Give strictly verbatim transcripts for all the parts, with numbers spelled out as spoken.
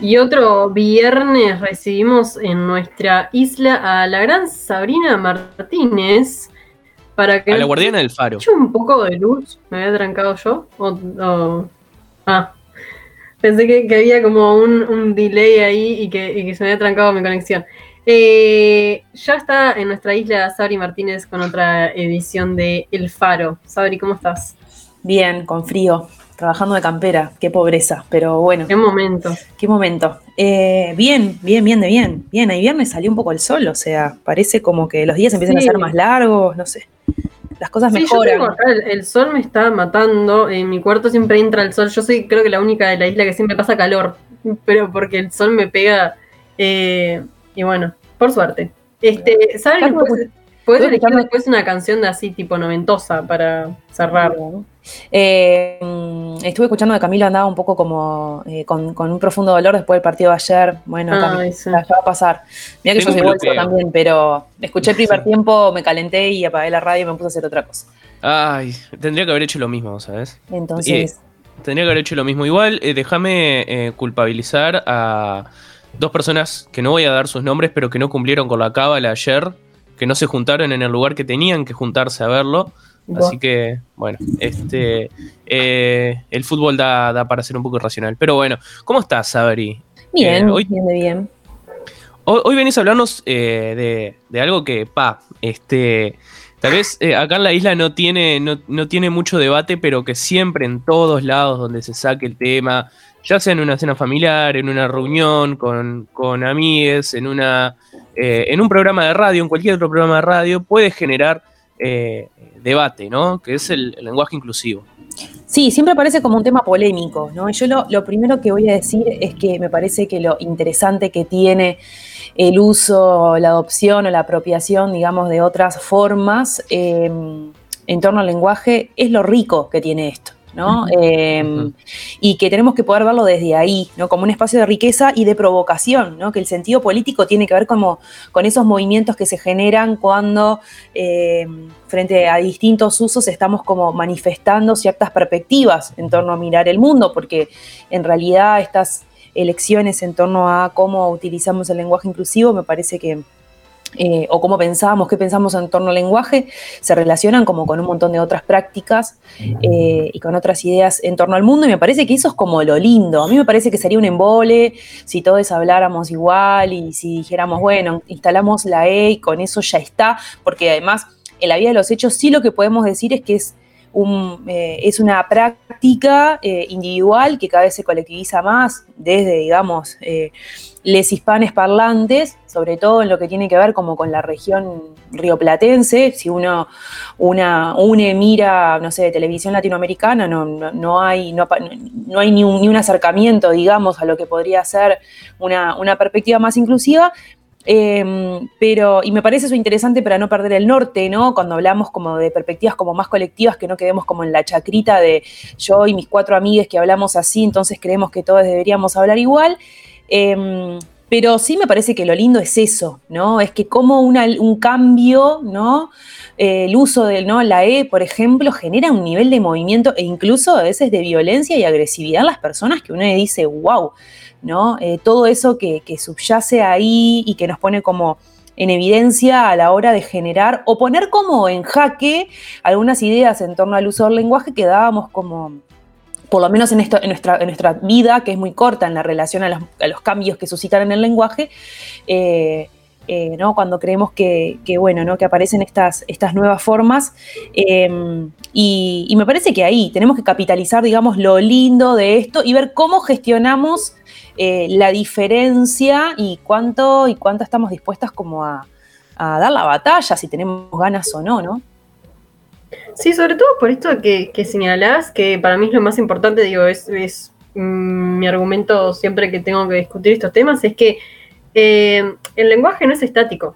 Y otro viernes recibimos en nuestra isla a la gran Sabrina Martínez para que A la nos guardiana del faro. eche un poco de luz. ¿Me había trancado yo? O, o- Ah, pensé que, que había como un, un delay ahí y que, y que se me había trancado mi conexión. Eh, ya está en nuestra isla Sabri Martínez con otra edición de El Faro. Sabri, ¿cómo estás? Bien, con frío, trabajando de campera, qué pobreza, pero bueno, ¿Qué momento? qué momento. Eh, bien, bien, bien, de bien, bien, ahí viernes salió un poco el sol, o sea, parece como que los días empiezan a Sí. ser más largos, no sé, las cosas Sí, yo mejoran. tengo acá, el, el sol me está matando, en mi cuarto siempre entra el sol, yo soy creo que la única de la isla que siempre pasa calor, pero porque el sol me pega, eh, y bueno, por suerte. Este, ¿sabes? Claro, Puedes, puedes estuve elegir escuchando- después una canción de así, tipo noventosa, para cerrar. Eh, mm, estuve escuchando de Camilo, andaba un poco como eh, con, con un profundo dolor después del partido de ayer. Bueno, Camilo, Ay, sí. ya va a pasar. Mira que Tengo yo soy un bolso bloqueo. también, pero escuché el primer Sí. tiempo, me calenté y apagué la radio y me puse a hacer otra cosa. Ay, tendría que haber hecho lo mismo, ¿sabes? Entonces, Eh, tendría que haber hecho lo mismo. Igual, eh, déjame eh, culpabilizar a dos personas que no voy a dar sus nombres, pero que no cumplieron con la cábala ayer, que no se juntaron en el lugar que tenían que juntarse a verlo. Así que, bueno, este eh, el fútbol da, da para ser un poco irracional. Pero bueno, ¿cómo estás, Sabri? bien, Eh, hoy, bien de bien. hoy, hoy venís a hablarnos eh, de, de algo que, pa, este, tal vez eh, acá en la isla no tiene, no, no tiene mucho debate, pero que siempre en todos lados donde se saque el tema, ya sea en una cena familiar, en una reunión con, con amigues, en, una, eh, en un programa de radio, en cualquier otro programa de radio, puede generar eh, debate, ¿no? Que es el, el lenguaje inclusivo. Sí, siempre parece como un tema polémico, ¿no? Y yo lo, lo primero que voy a decir es que me parece que lo interesante que tiene el uso, la adopción o la apropiación, digamos, de otras formas eh, en torno al lenguaje es lo rico que tiene esto, ¿no? Eh, Ujú. y que tenemos que poder verlo desde ahí, ¿no? Como un espacio de riqueza y de provocación, ¿no? Que el sentido político tiene que ver como con esos movimientos que se generan cuando eh, frente a distintos usos estamos como manifestando ciertas perspectivas en torno a mirar el mundo, porque en realidad estas elecciones en torno a cómo utilizamos el lenguaje inclusivo me parece que Eh, o cómo pensamos, qué pensamos en torno al lenguaje, se relacionan como con un montón de otras prácticas eh, y con otras ideas en torno al mundo, y me parece que eso es como lo lindo. A mí me parece que sería un embole si todos habláramos igual y si dijéramos, bueno, instalamos la E y con eso ya está, porque además en la vida de los hechos sí lo que podemos decir es que es Un, eh, es una práctica eh, individual que cada vez se colectiviza más desde, digamos, eh, les hispanes parlantes, sobre todo en lo que tiene que ver como con la región rioplatense. Si uno una, une, mira, no sé, televisión latinoamericana, no, no, no hay, no, no hay ni, un, ni un acercamiento, digamos, a lo que podría ser una, una perspectiva más inclusiva. Eh, pero, y me parece eso interesante para no perder el norte, ¿no? Cuando hablamos como de perspectivas como más colectivas, que no quedemos como en la chacrita de yo y mis cuatro amigues que hablamos así, entonces creemos que todos deberíamos hablar igual. Eh, pero sí me parece que lo lindo es eso, ¿no? Es que como una, un cambio, ¿no? Eh, el uso de, ¿no? La E, por ejemplo, genera un nivel de movimiento e incluso a veces de violencia y agresividad en las personas que uno dice, wow, ¿no? Eh, todo eso que, que subyace ahí y que nos pone como en evidencia a la hora de generar o poner como en jaque algunas ideas en torno al uso del lenguaje que dábamos como, por lo menos en, esto, en, nuestra, en nuestra vida, que es muy corta en la relación a los, a los cambios que suscitan en el lenguaje, eh, eh, ¿no? Cuando creemos que, que, bueno, ¿no? que aparecen estas, estas nuevas formas. Eh, y, y me parece que ahí tenemos que capitalizar, digamos, lo lindo de esto y ver cómo gestionamos eh, la diferencia y cuánto, y cuánto estamos dispuestas como a, a dar la batalla, si tenemos ganas o no, ¿no? Sí, sobre todo por esto que, que señalás, que para mí es lo más importante, digo, es, es mm, mi argumento siempre que tengo que discutir estos temas, es que eh, el lenguaje no es estático,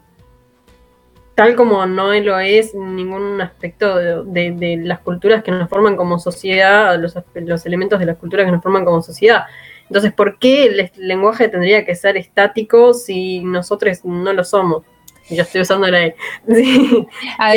tal como no lo es ningún aspecto de, de, de las culturas que nos forman como sociedad, los, los elementos de las culturas que nos forman como sociedad. Entonces, ¿por qué el lenguaje tendría que ser estático si nosotros no lo somos? Ya estoy usando la E. Sí. Además,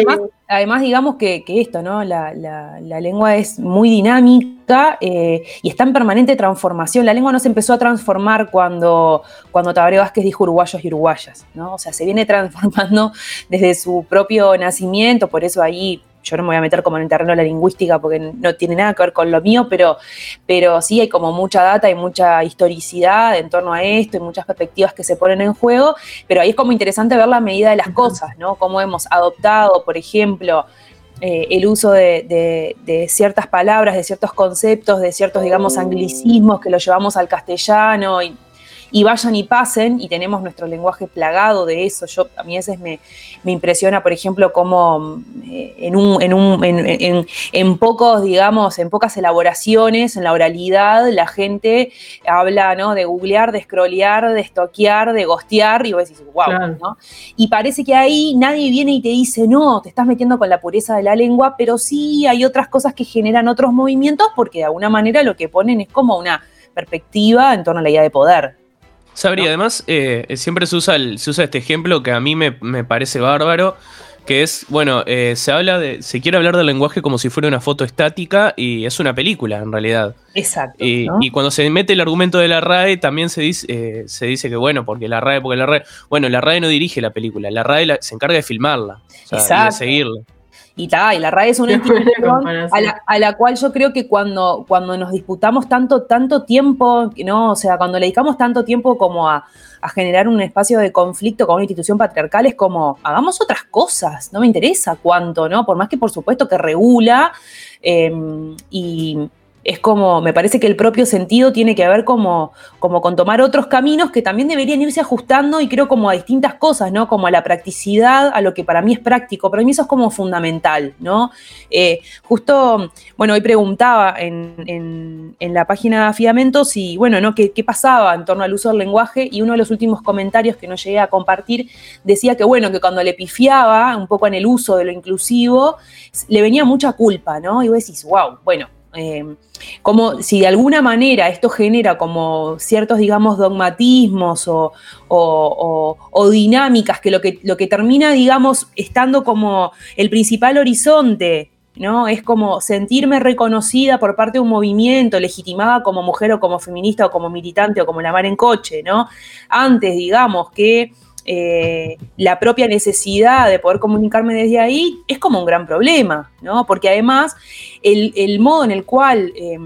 Además, digamos que, que esto, ¿no? La, la, la lengua es muy dinámica eh, y está en permanente transformación. La lengua no se empezó a transformar cuando, cuando Tabaré Vázquez dijo uruguayos y uruguayas, ¿no? O sea, se viene transformando desde su propio nacimiento, por eso ahí yo no me voy a meter como en el terreno de la lingüística porque no tiene nada que ver con lo mío, pero, pero sí hay como mucha data y mucha historicidad en torno a esto y muchas perspectivas que se ponen en juego, pero ahí es como interesante ver la medida de las cosas, ¿no? Cómo hemos adoptado, por ejemplo, eh, el uso de, de, de ciertas palabras, de ciertos conceptos, de ciertos, digamos, anglicismos que los llevamos al castellano y y vayan y pasen, y tenemos nuestro lenguaje plagado de eso. Yo, a mí a veces me, me impresiona, por ejemplo, cómo eh, en, un, en, un, en, en, en pocos, digamos, en pocas elaboraciones, en la oralidad, la gente habla, ¿no? De googlear, de scrollear, de estoquear, de gostear, y vos decís, wow, claro, ¿no? Y parece que ahí nadie viene y te dice, no, te estás metiendo con la pureza de la lengua, pero sí hay otras cosas que generan otros movimientos, porque de alguna manera lo que ponen es como una perspectiva en torno a la idea de poder. Sabri, ¿no? Además, eh, siempre se usa, el, se usa este ejemplo que a mí me, me parece bárbaro, que es, bueno, eh, se habla de, se quiere hablar del lenguaje como si fuera una foto estática y es una película, en realidad. Exacto. Y, ¿no? Y cuando se mete el argumento de la R A E, también se dice, eh, se dice que, bueno, porque la R A E, porque la R A E... Bueno, la R A E no dirige la película, la R A E la, se encarga de filmarla, o sea, y de seguirla. Y, ta, y la R A E es una institución a la, a la cual yo creo que cuando, cuando nos disputamos tanto, tanto tiempo, ¿no? O sea, cuando le dedicamos tanto tiempo como a, a generar un espacio de conflicto con una institución patriarcal, es como, hagamos otras cosas, no me interesa cuánto, ¿no? Por más que por supuesto que regula eh, y... es como, me parece que el propio sentido tiene que ver como, como con tomar otros caminos que también deberían irse ajustando y creo como a distintas cosas, ¿no? Como a la practicidad, a lo que para mí es práctico. Para mí eso es como fundamental, ¿no? Eh, justo, bueno, hoy preguntaba en, en, en la página Fiamento si, bueno, ¿no? ¿Qué, qué pasaba en torno al uso del lenguaje? Y uno de los últimos comentarios que no llegué a compartir decía que, bueno, que cuando le pifiaba un poco en el uso de lo inclusivo, le venía mucha culpa, ¿no? Y vos decís, wow, bueno, Eh, como si de alguna manera esto genera como ciertos, digamos, dogmatismos o, o, o, o dinámicas que lo, que lo que termina, digamos, estando como el principal horizonte, ¿no? Es como sentirme reconocida por parte de un movimiento, legitimada como mujer o como feminista o como militante o como la mar en coche, ¿no? Antes, digamos, que Eh, la propia necesidad de poder comunicarme desde ahí es como un gran problema, ¿no? Porque además el, el modo en el cual eh,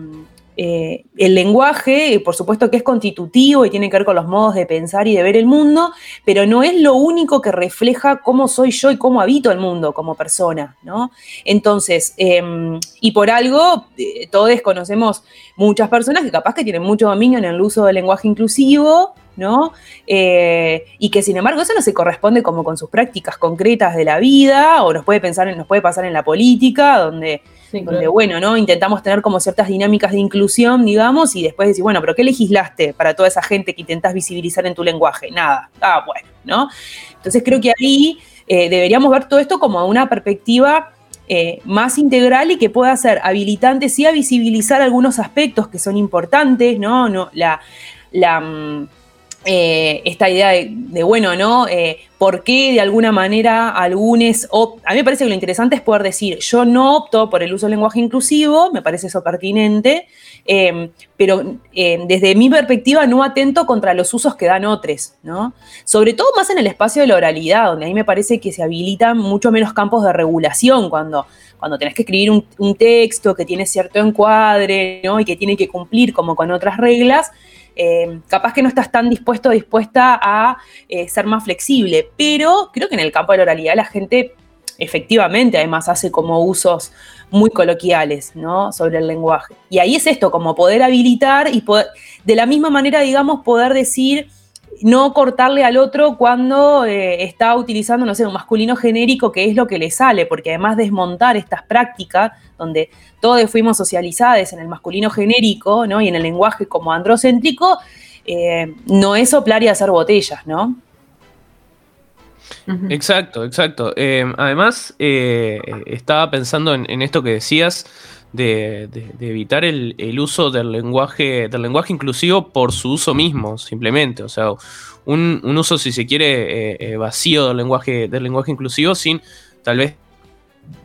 eh, el lenguaje, por supuesto que es constitutivo y tiene que ver con los modos de pensar y de ver el mundo, pero no es lo único que refleja cómo soy yo y cómo habito el mundo como persona, ¿no? Entonces, eh, y por algo, eh, todos conocemos muchas personas que capaz que tienen mucho dominio en el uso del lenguaje inclusivo, ¿no? Eh, y que sin embargo eso no se corresponde como con sus prácticas concretas de la vida, o nos puede pensar, nos puede pasar en la política, donde, sí, claro, donde bueno, ¿no? Intentamos tener como ciertas dinámicas de inclusión, digamos, y después decir, bueno, pero ¿qué legislaste para toda esa gente que intentás visibilizar en tu lenguaje? Nada. Ah, bueno, ¿no? Entonces creo que ahí eh, deberíamos ver todo esto como una perspectiva eh, más integral y que pueda ser habilitante, sí, a visibilizar algunos aspectos que son importantes, ¿no? no la, la Eh, esta idea de, de bueno, ¿no? Eh, ¿Por qué de alguna manera algunos op- a mí me parece que lo interesante es poder decir, yo no opto por el uso del lenguaje inclusivo, me parece eso pertinente, eh, pero eh, desde mi perspectiva no atento contra los usos que dan otros, ¿no? Sobre todo más en el espacio de la oralidad, donde a mí me parece que se habilitan mucho menos campos de regulación cuando, cuando tenés que escribir un, un texto que tiene cierto encuadre, ¿no? Y que tiene que cumplir como con otras reglas. Eh, capaz que no estás tan dispuesto o dispuesta a eh, ser más flexible, pero creo que en el campo de la oralidad la gente efectivamente además hace como usos muy coloquiales, ¿no? Sobre el lenguaje. Y ahí es esto, como poder habilitar y poder, de la misma manera, digamos, poder decir, no cortarle al otro cuando eh, está utilizando, no sé, un masculino genérico, que es lo que le sale, porque además desmontar estas prácticas donde todos fuimos socializados en el masculino genérico, ¿no? Y en el lenguaje como androcéntrico, eh, no es soplar y hacer botellas, ¿no? Exacto, exacto. Eh, además, eh, estaba pensando en, en esto que decías de, de, de evitar el, el uso del lenguaje, del lenguaje inclusivo por su uso mismo, simplemente. O sea, un, un uso, si se quiere, eh, eh, vacío del lenguaje, del lenguaje inclusivo sin tal vez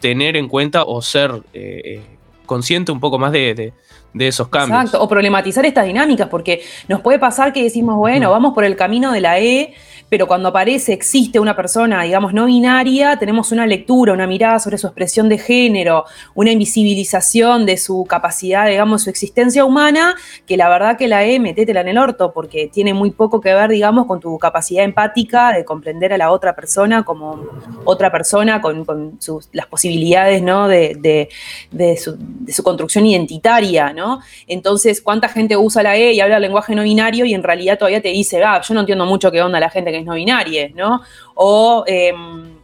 tener en cuenta o ser eh, consciente un poco más de, de, de esos cambios. Exacto, o problematizar estas dinámicas, porque nos puede pasar que decimos, bueno, mm. vamos por el camino de la E, pero cuando aparece, existe una persona, digamos, no binaria, tenemos una lectura, una mirada sobre su expresión de género, una invisibilización de su capacidad, digamos, su existencia humana, que la verdad que la E, metétela en el orto, porque tiene muy poco que ver, digamos, con tu capacidad empática de comprender a la otra persona como otra persona, con, con sus, las posibilidades, ¿no?, de, de, de, su, de su construcción identitaria, ¿no? Entonces, ¿cuánta gente usa la E y habla el lenguaje no binario y en realidad todavía te dice, ah, yo no entiendo mucho qué onda la gente que es no binaria, ¿no? O eh,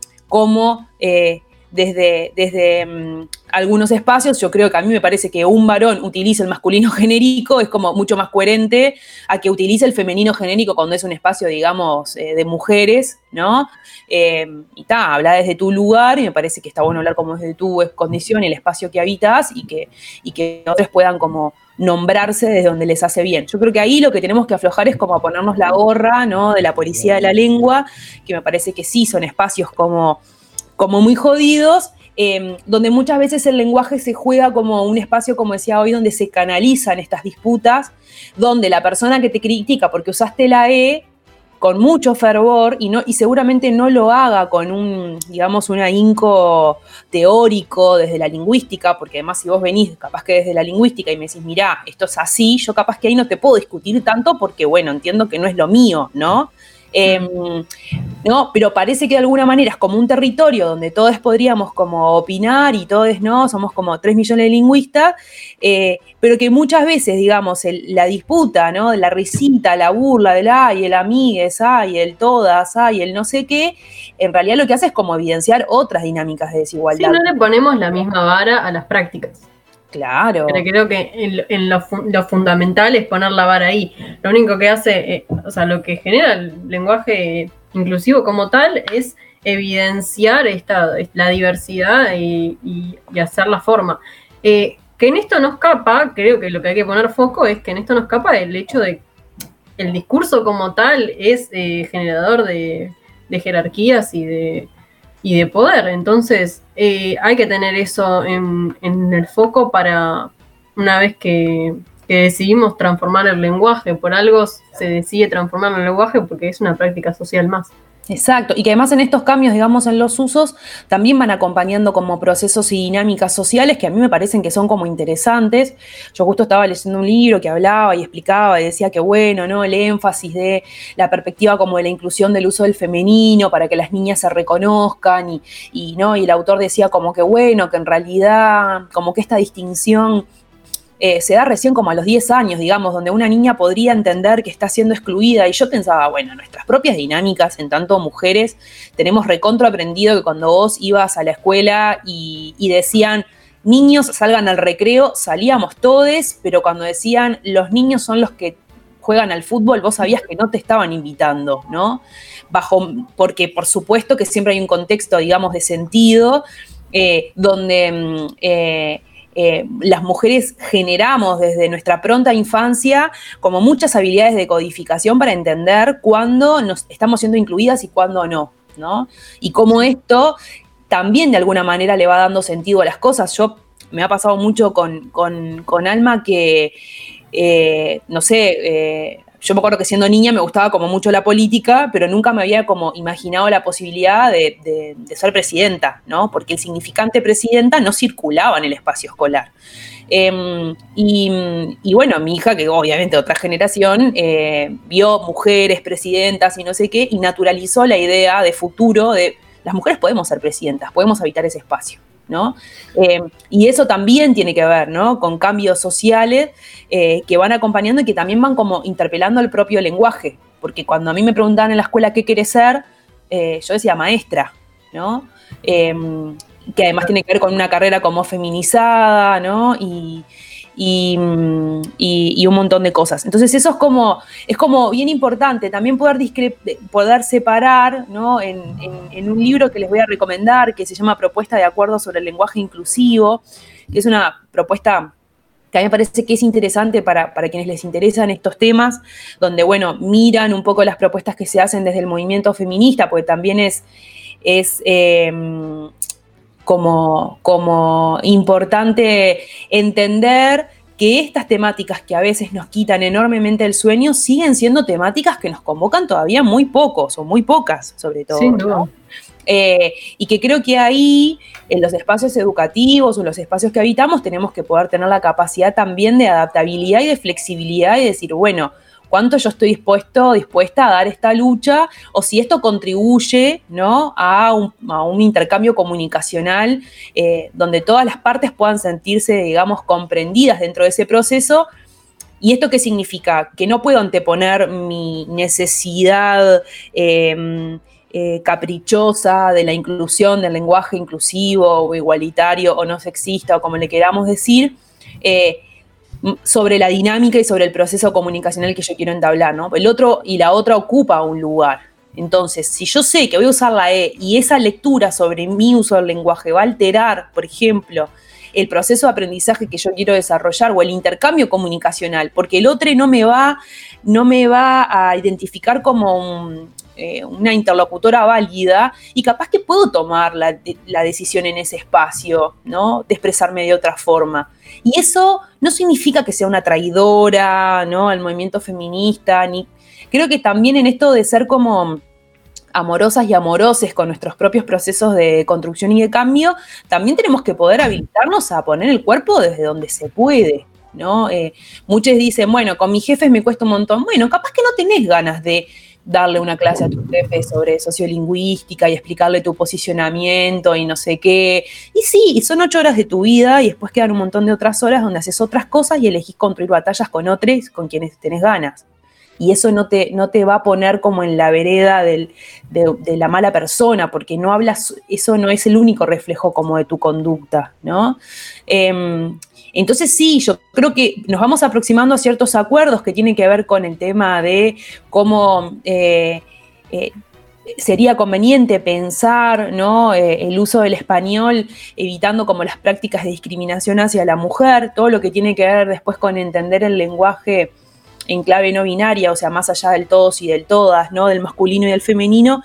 cómo eh, desde, desde um, algunos espacios, yo creo que a mí me parece que un varón utilice el masculino genérico es como mucho más coherente a que utilice el femenino genérico cuando es un espacio, digamos, eh, de mujeres, ¿no? Eh, y está, habla desde tu lugar y me parece que está bueno hablar como desde tu condición y el espacio que habitas y que, y que otros puedan como nombrarse desde donde les hace bien. Yo creo que ahí lo que tenemos que aflojar es como a ponernos la gorra, ¿no?, de la policía de la lengua, que me parece que sí son espacios como, como muy jodidos, eh, donde muchas veces el lenguaje se juega como un espacio, como decía hoy, donde se canalizan estas disputas, donde la persona que te critica porque usaste la E con mucho fervor y, no, y seguramente no lo haga con un, digamos, un ahínco teórico desde la lingüística, porque además si vos venís capaz que desde la lingüística y me decís, mirá, esto es así, yo capaz que ahí no te puedo discutir tanto porque, bueno, entiendo que no es lo mío, ¿no? Eh, no, pero parece que de alguna manera es como un territorio donde todos podríamos como opinar y todos, ¿no? Somos como tres millones de lingüistas, eh, pero que muchas veces, digamos, el, la disputa, ¿no? La risita, la burla del ay, el amigues, ay, el todas, ay, el no sé qué, en realidad lo que hace es como evidenciar otras dinámicas de desigualdad. Sí, no le ponemos la misma vara a las prácticas. Claro. Pero creo que en, en lo, lo fundamental es poner la vara ahí. Lo único que hace, eh, o sea, lo que genera el lenguaje inclusivo como tal es evidenciar esta, la diversidad y, y, y hacer la forma. Eh, que en esto no escapa, creo que lo que hay que poner foco es que en esto no escapa el hecho de que el discurso como tal es eh, generador de, de jerarquías y de... y de poder, entonces eh, hay que tener eso en, en el foco para una vez que, que decidimos transformar el lenguaje, por algo se decide transformar el lenguaje porque es una práctica social más. Exacto, y que además en estos cambios, digamos, en los usos, también van acompañando como procesos y dinámicas sociales que a mí me parecen que son como interesantes. Yo justo estaba leyendo un libro que hablaba y explicaba y decía que bueno, ¿no? El énfasis de la perspectiva como de la inclusión del uso del femenino para que las niñas se reconozcan y, y, ¿no? Y el autor decía como que bueno, que en realidad como que esta distinción Eh, se da recién como a los diez años, digamos, donde una niña podría entender que está siendo excluida. Y yo pensaba, bueno, nuestras propias dinámicas, en tanto mujeres, tenemos recontra aprendido que cuando vos ibas a la escuela y, y decían, niños salgan al recreo, salíamos todes, pero cuando decían, los niños son los que juegan al fútbol, vos sabías que no te estaban invitando, ¿no? Bajo, porque por supuesto que siempre hay un contexto, digamos, de sentido, eh, donde... Eh, Eh, las mujeres generamos desde nuestra pronta infancia como muchas habilidades de codificación para entender cuándo nos estamos siendo incluidas y cuándo no, ¿no? Y cómo esto también de alguna manera le va dando sentido a las cosas. Yo me ha pasado mucho con, con, con Alma que, eh, no sé, eh, yo me acuerdo que siendo niña me gustaba como mucho la política, pero nunca me había como imaginado la posibilidad de, de, de ser presidenta, ¿no? Porque el significante presidenta no circulaba en el espacio escolar. Eh, y, y bueno, mi hija, que obviamente de otra generación, eh, vio mujeres presidentas y no sé qué, y naturalizó la idea de futuro de las mujeres podemos ser presidentas, podemos habitar ese espacio, ¿no? Eh, y eso también tiene que ver, ¿no? Con cambios sociales eh, que van acompañando y que también van como interpelando el propio lenguaje, porque cuando a mí me preguntaban en la escuela qué querés ser, eh, yo decía maestra, ¿no? Eh, que además tiene que ver con una carrera como feminizada, ¿no? Y, y, y, y un montón de cosas. Entonces eso es como, es como bien importante, también poder, discre- poder separar, ¿no? En, en, en un libro que les voy a recomendar, que se llama Propuesta de Acuerdo sobre el Lenguaje Inclusivo, que es una propuesta que a mí me parece que es interesante para, para quienes les interesan estos temas, donde, bueno, miran un poco las propuestas que se hacen desde el movimiento feminista, porque también es... es eh, como, como importante entender que estas temáticas que a veces nos quitan enormemente el sueño siguen siendo temáticas que nos convocan todavía muy pocos, o muy pocas sobre todo, sí, ¿no? Eh, y que creo que ahí, en los espacios educativos o en los espacios que habitamos, tenemos que poder tener la capacidad también de adaptabilidad y de flexibilidad y decir, bueno, cuánto yo estoy dispuesto, dispuesta a dar esta lucha, o si esto contribuye, ¿no?, a, un, a un intercambio comunicacional eh, donde todas las partes puedan sentirse, digamos, comprendidas dentro de ese proceso. ¿Y esto qué significa? Que no puedo anteponer mi necesidad eh, eh, caprichosa de la inclusión, del lenguaje inclusivo o igualitario o no sexista o como le queramos decir, eh, sobre la dinámica y sobre el proceso comunicacional que yo quiero entablar, ¿no? El otro y la otra ocupa un lugar. Entonces, si yo sé que voy a usar la E y esa lectura sobre mi uso del lenguaje va a alterar, por ejemplo, el proceso de aprendizaje que yo quiero desarrollar o el intercambio comunicacional, porque el otro no me va, no me va a identificar como un, eh, una interlocutora válida y capaz que puedo tomar la, la decisión en ese espacio, ¿no?, de expresarme de otra forma. Y eso no significa que sea una traidora, ¿no?, al movimiento feminista, ni creo que también en esto de ser como amorosas y amoroses con nuestros propios procesos de construcción y de cambio, también tenemos que poder habilitarnos a poner el cuerpo desde donde se puede, ¿no? Eh, muchos dicen, bueno, con mis jefes me cuesta un montón. Bueno, capaz que no tenés ganas de darle una clase a tu jefe sobre sociolingüística y explicarle tu posicionamiento y no sé qué. Y sí, son ocho horas de tu vida y después quedan un montón de otras horas donde haces otras cosas y elegís construir batallas con otros con quienes tenés ganas. Y eso no te, no te va a poner como en la vereda del, de, de la mala persona, porque no hablas, eso no es el único reflejo como de tu conducta, ¿no? Eh, entonces sí, yo creo que nos vamos aproximando a ciertos acuerdos que tienen que ver con el tema de cómo eh, eh, sería conveniente pensar, ¿no?, eh, el uso del español, evitando como las prácticas de discriminación hacia la mujer, todo lo que tiene que ver después con entender el lenguaje en clave no binaria, o sea, más allá del todos y del todas, ¿no?, del masculino y del femenino,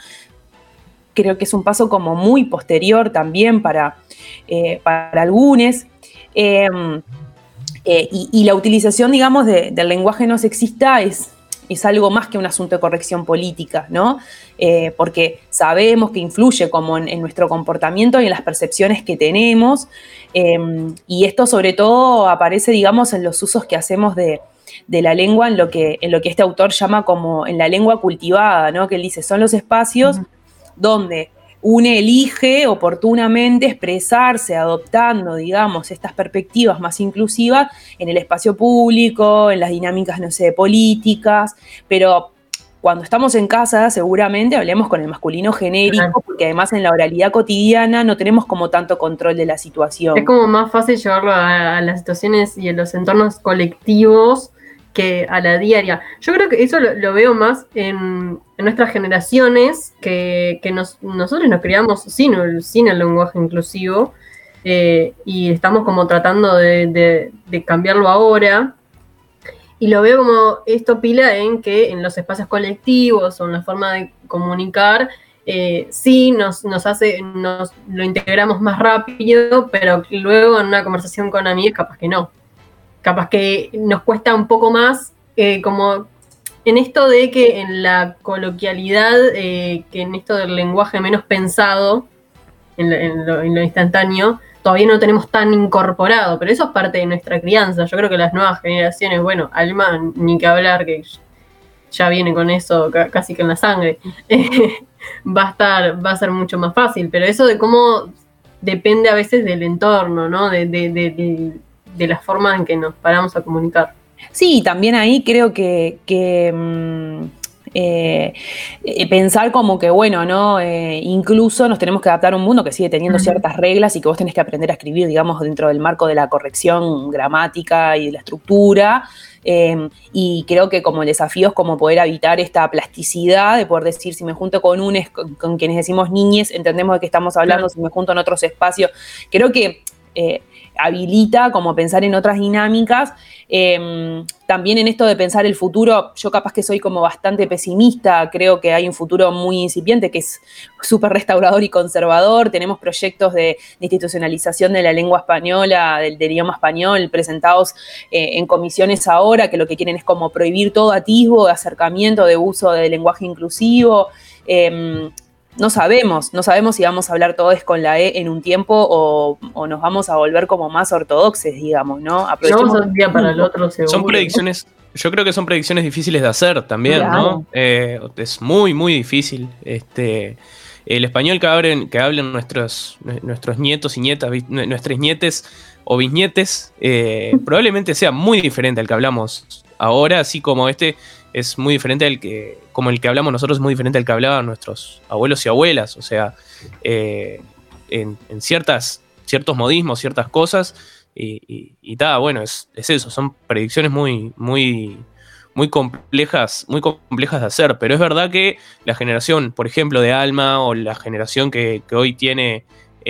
creo que es un paso como muy posterior también para, eh, para algunos. Eh, eh, y, y la utilización, digamos, de, del lenguaje no sexista es, es algo más que un asunto de corrección política, ¿no? Eh, porque sabemos que influye como en, en nuestro comportamiento y en las percepciones que tenemos, eh, y esto sobre todo aparece, digamos, en los usos que hacemos de de la lengua en lo que, en lo que este autor llama como en la lengua cultivada, ¿no?, que él dice, son los espacios uh-huh. donde uno elige oportunamente expresarse adoptando, digamos, estas perspectivas más inclusivas en el espacio público, en las dinámicas, no sé, políticas, pero cuando estamos en casa seguramente hablemos con el masculino genérico, uh-huh. porque además en la oralidad cotidiana no tenemos como tanto control de la situación. Es como más fácil llevarlo a, a las situaciones y en los entornos colectivos que a la diaria. Yo creo que eso lo, lo veo más en, en nuestras generaciones, que, que nos, nosotros nos criamos sin el, sin el lenguaje inclusivo, eh, y estamos como tratando de, de, de cambiarlo ahora, y lo veo como esto pila en que en los espacios colectivos o en la forma de comunicar, eh, sí nos, nos hace, nos lo integramos más rápido, pero luego en una conversación con amigos capaz que no. Capaz que nos cuesta un poco más, eh, como en esto de que en la coloquialidad, eh, que en esto del lenguaje menos pensado, en lo, en, lo, en lo instantáneo, todavía no tenemos tan incorporado, pero eso es parte de nuestra crianza. Yo creo que las nuevas generaciones, bueno, Alma, ni que hablar, que ya viene con eso casi que en la sangre, va a estar, va a ser mucho más fácil, pero eso de cómo depende a veces del entorno, ¿no?, de, de, de, de de la forma en que nos paramos a comunicar. Sí, también ahí creo que, que mmm, eh, eh, pensar como que, bueno, ¿no? Eh, incluso nos tenemos que adaptar a un mundo que sigue teniendo uh-huh. ciertas reglas y que vos tenés que aprender a escribir, digamos, dentro del marco de la corrección gramática y de la estructura. Eh, y creo que como el desafío es como poder evitar esta plasticidad de poder decir, si me junto con unes, con, con quienes decimos niñes, entendemos de qué estamos hablando, uh-huh. si me junto en otros espacios. Creo que eh, habilita como pensar en otras dinámicas. Eh, también en esto de pensar el futuro, yo capaz que soy como bastante pesimista, creo que hay un futuro muy incipiente que es súper restaurador y conservador, tenemos proyectos de, de institucionalización de la lengua española, del, del idioma español, presentados eh, en comisiones ahora, que lo que quieren es como prohibir todo atisbo de acercamiento, de uso del lenguaje inclusivo. Eh, No sabemos, no sabemos si vamos a hablar todos con la E en un tiempo o, o nos vamos a volver como más ortodoxes, digamos, ¿no? Aprovechemos un día para el otro, seguro. Son predicciones, yo creo que son predicciones difíciles de hacer también, claro. ¿no? Eh, es muy, muy difícil. Este, el español que hablen, que hablen nuestros, nuestros nietos y nietas, nuestros nietes o bisnietes, eh, probablemente sea muy diferente al que hablamos ahora, así como este es muy diferente al que, como el que hablamos nosotros, es muy diferente al que hablaban nuestros abuelos y abuelas. O sea, eh, en, en ciertas, ciertos modismos, ciertas cosas, y, y, y ta, bueno, es, es eso, son predicciones muy, muy, muy complejas, muy complejas de hacer. Pero es verdad que la generación, por ejemplo, de Alma, o la generación que, que hoy tiene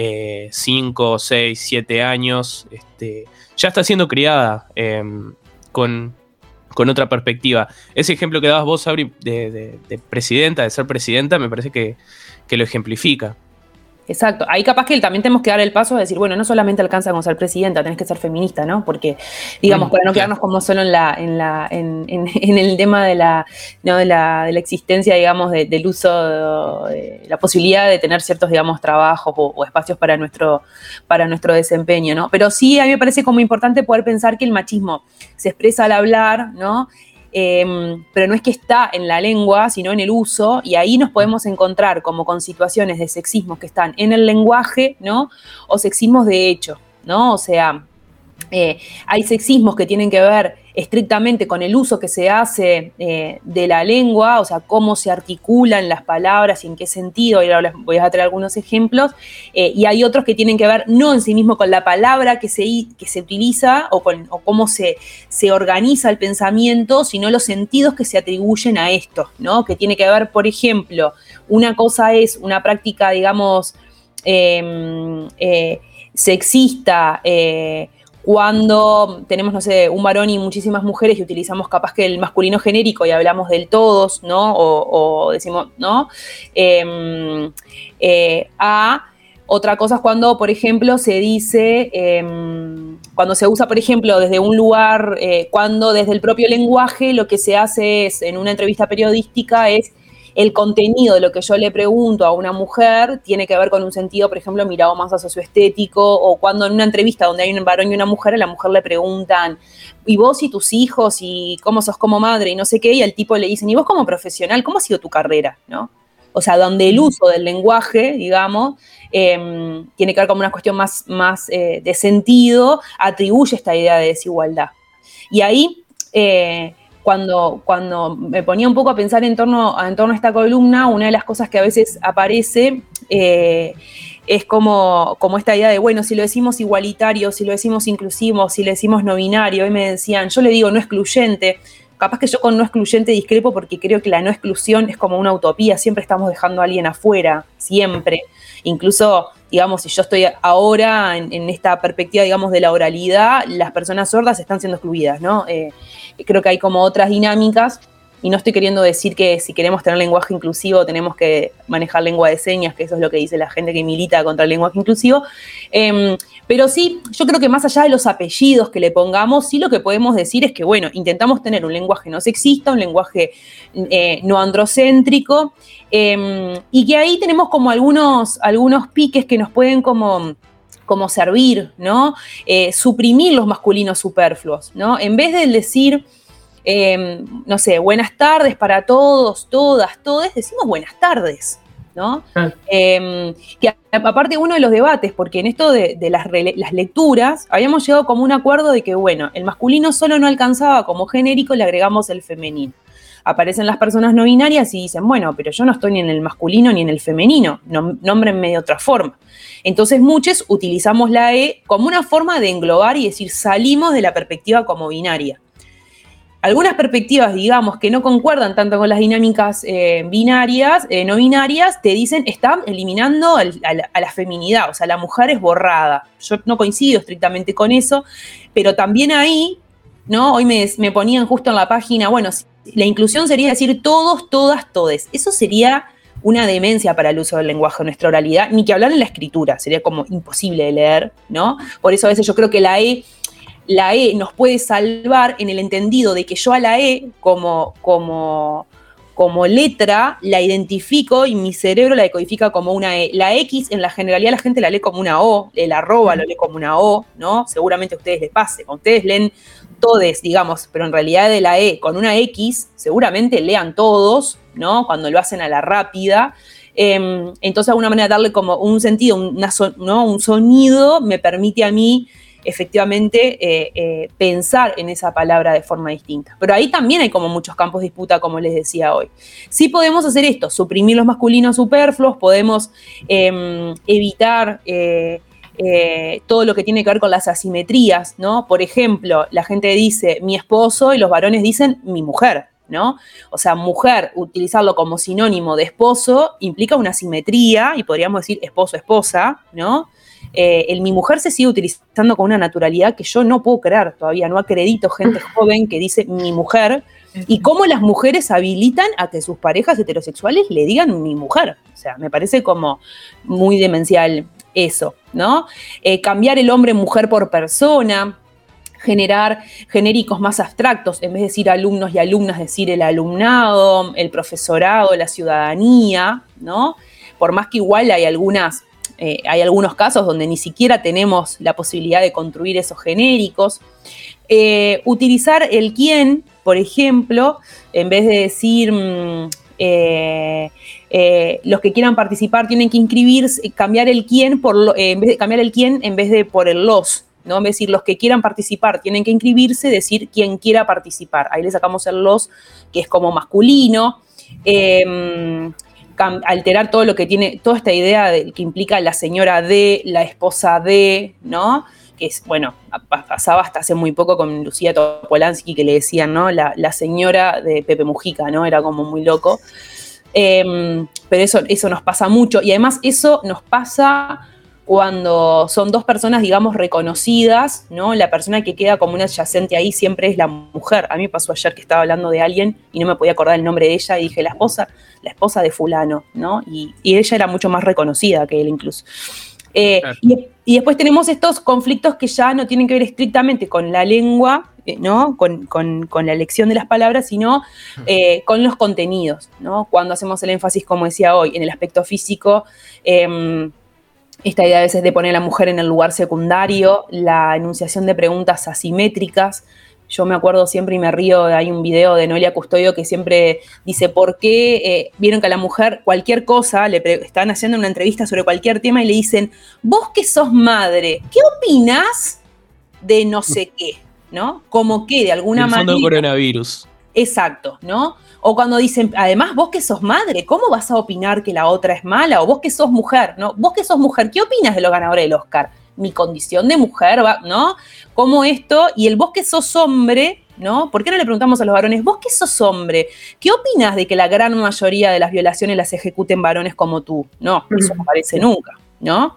cinco, seis, siete años, este, ya está siendo criada eh, con. con otra perspectiva. Ese ejemplo que dabas vos, Sabri, de, de, de presidenta, de ser presidenta, me parece que, que lo ejemplifica. Exacto. Ahí capaz que también tenemos que dar el paso de decir, bueno, no solamente alcanza con ser presidenta, tenés que ser feminista, ¿no? Porque, digamos, mm, para no claro. quedarnos como solo en la, en la, en, en, en el tema de la, ¿no? de la, de la existencia, digamos, de, del uso, de la posibilidad de tener ciertos, digamos, trabajos o, o espacios para nuestro, para nuestro desempeño, ¿no? Pero sí, a mí me parece como importante poder pensar que el machismo se expresa al hablar, ¿no? Eh, pero no es que está en la lengua, sino en el uso, y ahí nos podemos encontrar como con situaciones de sexismo que están en el lenguaje, ¿no? O sexismos de hecho, ¿no? O sea, eh, hay sexismos que tienen que ver estrictamente con el uso que se hace eh, de la lengua, o sea, cómo se articulan las palabras y en qué sentido, y ahora les voy a traer algunos ejemplos, eh, y hay otros que tienen que ver no en sí mismo con la palabra que se, que se utiliza o, con, o cómo se, se organiza el pensamiento, sino los sentidos que se atribuyen a esto, ¿no? Que tiene que ver, por ejemplo, una cosa es una práctica, digamos, eh, eh, sexista, eh, cuando tenemos, no sé, un varón y muchísimas mujeres y utilizamos capaz que el masculino genérico y hablamos del todos, ¿no? O, o decimos, ¿no? Eh, eh, a otra cosa es cuando, por ejemplo, se dice, eh, cuando se usa, por ejemplo, desde un lugar, eh, cuando desde el propio lenguaje lo que se hace es, en una entrevista periodística, es el contenido de lo que yo le pregunto a una mujer tiene que ver con un sentido, por ejemplo, mirado más a socioestético, o cuando en una entrevista donde hay un varón y una mujer, a la mujer le preguntan, ¿y vos y tus hijos? ¿Y cómo sos como madre? Y no sé qué, y al tipo le dicen, ¿y vos como profesional? ¿Cómo ha sido tu carrera? ¿No? O sea, donde el uso del lenguaje, digamos, eh, tiene que ver con una cuestión más, más eh, de sentido, atribuye esta idea de desigualdad. Y ahí... Eh, Cuando, cuando me ponía un poco a pensar en torno, en torno a esta columna, una de las cosas que a veces aparece eh, es como, como esta idea de, bueno, si lo decimos igualitario, si lo decimos inclusivo, si lo decimos no binario, y me decían, yo le digo no excluyente, capaz que yo con no excluyente discrepo porque creo que la no exclusión es como una utopía, siempre estamos dejando a alguien afuera, siempre. Incluso, digamos, si yo estoy ahora en, en esta perspectiva, digamos, de la oralidad, las personas sordas están siendo excluidas, ¿no? Eh, creo que hay como otras dinámicas, y no estoy queriendo decir que si queremos tener lenguaje inclusivo tenemos que manejar lengua de señas, que eso es lo que dice la gente que milita contra el lenguaje inclusivo, eh, pero sí, yo creo que más allá de los apellidos que le pongamos, sí lo que podemos decir es que, bueno, intentamos tener un lenguaje no sexista, un lenguaje eh, no androcéntrico, eh, y que ahí tenemos como algunos, algunos piques que nos pueden como... como servir, ¿no? Eh, suprimir los masculinos superfluos, ¿no? En vez de decir, eh, no sé, buenas tardes para todos, todas, todes, decimos buenas tardes, ¿no? Ah. Eh, que aparte uno de los debates, porque en esto de, de las, las lecturas, habíamos llegado como un acuerdo de que, bueno, el masculino solo no alcanzaba como genérico, le agregamos el femenino. Aparecen las personas no binarias y dicen, bueno, pero yo no estoy ni en el masculino ni en el femenino, nómbrenme de otra forma. Entonces muchos utilizamos la E como una forma de englobar y decir, salimos de la perspectiva como binaria. algunas perspectivas, digamos, que no concuerdan tanto con las dinámicas eh, binarias, eh, no binarias, te dicen, están eliminando el, a, la, a la feminidad, o sea, la mujer es borrada. Yo no coincido estrictamente con eso, pero también ahí, ¿no? Hoy me, me ponían justo en la página, bueno, la inclusión sería decir todos, todas, todes. Eso sería una demencia para el uso del lenguaje en nuestra oralidad, ni que hablar en la escritura, sería como imposible de leer, ¿no? Por eso a veces yo creo que la E, la E nos puede salvar en el entendido de que yo a la E como, como, como letra la identifico y mi cerebro la decodifica como una E. La X en la generalidad la gente la lee como una O, el arroba lo lee como una O, ¿no? Seguramente a ustedes les pase, cuando ustedes leen todes, digamos, pero en realidad de la E con una X, seguramente lean todos, ¿no? Cuando lo hacen a la rápida. Eh, entonces, de alguna manera, darle como un sentido, una son, ¿no? un sonido, me permite a mí, efectivamente, eh, eh, pensar en esa palabra de forma distinta. Pero ahí también hay como muchos campos de disputa, como les decía hoy. Sí podemos hacer esto, suprimir los masculinos superfluos, podemos eh, evitar... Eh, Eh, todo lo que tiene que ver con las asimetrías, ¿no? Por ejemplo, la gente dice mi esposo y los varones dicen mi mujer, ¿no? O sea, mujer, utilizarlo como sinónimo de esposo implica una asimetría y podríamos decir esposo-esposa, ¿no? Eh, el mi mujer se sigue utilizando con una naturalidad que yo no puedo creer todavía, no acredito gente joven que dice mi mujer y cómo las mujeres habilitan a que sus parejas heterosexuales le digan mi mujer. O sea, me parece como muy demencial eso, ¿no? Eh, cambiar el hombre-mujer por persona, generar genéricos más abstractos, en vez de decir alumnos y alumnas, decir el alumnado, el profesorado, la ciudadanía, ¿no? Por más que igual hay algunas, eh, hay algunos casos donde ni siquiera tenemos la posibilidad de construir esos genéricos. Eh, utilizar el quién, por ejemplo, en vez de decir... Mmm, Eh, eh, los que quieran participar tienen que inscribirse, cambiar el quién por lo, eh, en vez de cambiar el quién en vez de por el los, ¿no? En vez de decir los que quieran participar tienen que inscribirse, decir quien quiera participar. Ahí le sacamos el los, que es como masculino. Eh, cam, alterar todo lo que tiene, toda esta idea de, que implica la señora de, la esposa de, ¿no? Que es, bueno, pasaba hasta hace muy poco con Lucía Topolansky, que le decían, ¿no? La, la señora de Pepe Mujica, ¿no? Era como muy loco. Eh, pero eso, eso nos pasa mucho. Y además eso nos pasa cuando son dos personas, digamos, reconocidas, ¿no? La persona que queda como una adyacente ahí siempre es la mujer. A mí me pasó ayer que estaba hablando de alguien y no me podía acordar el nombre de ella y dije, la esposa, la esposa de fulano, ¿no? Y, y ella era mucho más reconocida que él incluso. Eh, claro. y, y después tenemos estos conflictos que ya no tienen que ver estrictamente con la lengua, eh, ¿no? Con, con, con la elección de las palabras, sino eh, con los contenidos, ¿no? Cuando hacemos el énfasis, como decía hoy, en el aspecto físico, eh, esta idea a veces de poner a la mujer en el lugar secundario, la enunciación de preguntas asimétricas. Yo me acuerdo siempre y me río, hay un video de Noelia Custodio que siempre dice, ¿por qué eh, vieron que a la mujer cualquier cosa, le pre- están haciendo una entrevista sobre cualquier tema y le dicen, vos que sos madre, ¿qué opinás de no sé qué? ¿No? Como que de alguna manera... El fondo del coronavirus. Exacto, ¿no? O cuando dicen, además, vos que sos madre, ¿cómo vas a opinar que la otra es mala? O vos que sos mujer, ¿no? Vos que sos mujer, ¿qué opinas de los ganadores del Oscar? Mi condición de mujer, ¿no? Como esto, y el vos que sos hombre, ¿no? ¿Por qué no le preguntamos a los varones, vos que sos hombre, ¿qué opinas de que la gran mayoría de las violaciones las ejecuten varones como tú? No, eso no parece nunca, ¿no?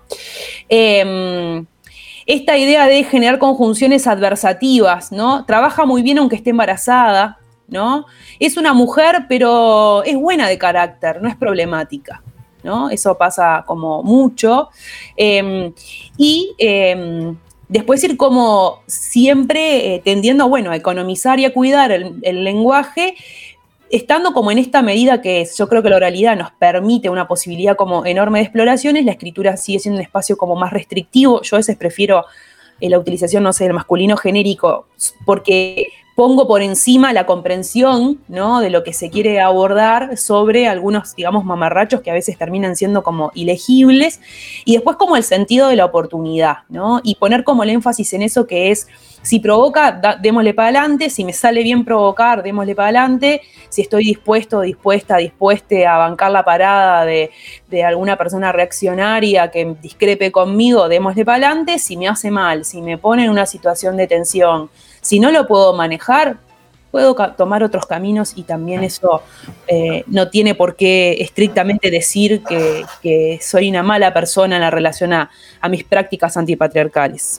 Eh, esta idea de generar conjunciones adversativas, ¿no? Trabaja muy bien aunque esté embarazada, ¿no? Es una mujer, pero es buena de carácter, no es problemática, ¿no? Eso pasa como mucho. Eh, y eh, después ir como siempre eh, tendiendo, bueno, a economizar y a cuidar el, el lenguaje, estando como en esta medida que es, yo creo que la oralidad nos permite una posibilidad como enorme de exploraciones, la escritura sigue siendo un espacio como más restrictivo. Yo a veces prefiero eh, la utilización, no sé, del masculino genérico, porque pongo por encima la comprensión, ¿no? De lo que se quiere abordar sobre algunos, digamos, mamarrachos que a veces terminan siendo como ilegibles, y después como el sentido de la oportunidad, ¿no? Y poner como el énfasis en eso que es, si provoca, da, démosle para adelante, si me sale bien provocar, démosle para adelante, si estoy dispuesto, dispuesta, dispuesta a bancar la parada de, de alguna persona reaccionaria que discrepe conmigo, démosle para adelante, si me hace mal, si me pone en una situación de tensión, si no lo puedo manejar, puedo ca- tomar otros caminos y también eso eh, no tiene por qué estrictamente decir que, que soy una mala persona en la relación a, a mis prácticas antipatriarcales.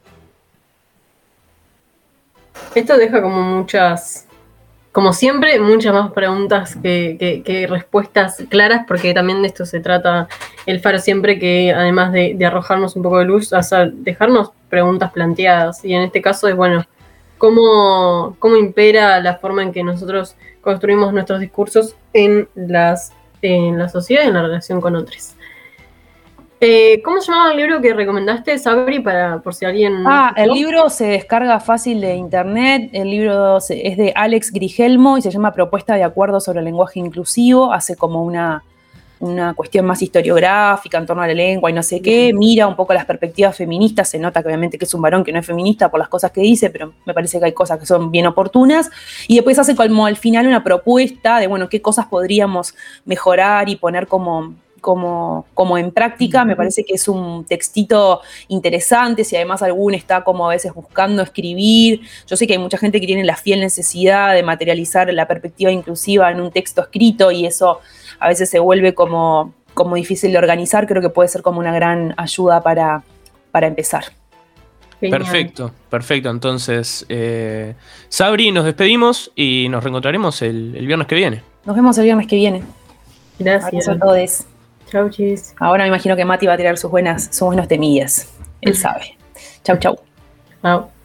Esto deja como muchas, como siempre, muchas más preguntas que, que, que respuestas claras, porque también de esto se trata el Faro siempre, que además de, de arrojarnos un poco de luz, o sea, dejarnos preguntas planteadas. Y en este caso es, bueno, cómo, cómo impera la forma en que nosotros construimos nuestros discursos en, las, en la sociedad y en la relación con otros. Eh, ¿Cómo se llamaba el libro que recomendaste, Sabri, para, por si alguien... Ah, no el libro se descarga fácil de internet, el libro se- es de Alex Grigelmo y se llama Propuesta de Acuerdo sobre el Lenguaje Inclusivo, hace como una, una cuestión más historiográfica en torno a la lengua y no sé qué, mira un poco las perspectivas feministas, se nota que obviamente que es un varón que no es feminista por las cosas que dice, pero me parece que hay cosas que son bien oportunas, y después hace como al final una propuesta de, bueno, qué cosas podríamos mejorar y poner como... Como, como en práctica. Me parece que es un textito interesante, si además algún está como a veces buscando escribir. Yo sé que hay mucha gente que tiene la fiel necesidad de materializar la perspectiva inclusiva en un texto escrito y eso a veces se vuelve como, como difícil de organizar. Creo que puede ser como una gran ayuda para, para empezar. Genial. Perfecto, perfecto. Entonces, eh, Sabri, nos despedimos y nos reencontraremos el, el viernes que viene. Nos vemos el viernes que viene. Gracias. Abrazo a todos. Chau, chis. Ahora me imagino que Mati va a tirar sus buenas, sus buenos temillas. Él sabe. Chau, chau. Chau.